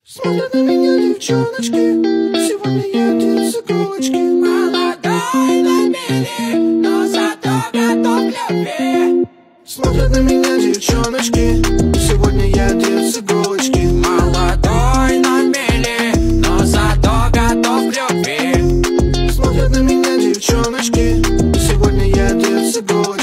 Смотрят на меня девчоночки, сегодня едет с иголочки. Молодой на мели, но зато готов к любви. Смотрят на меня девчоночки, сегодня едет с иголочки. Молодой на мели, но зато готов к любви. Смотрят на меня девчоночки, сегодня едет с иголочки.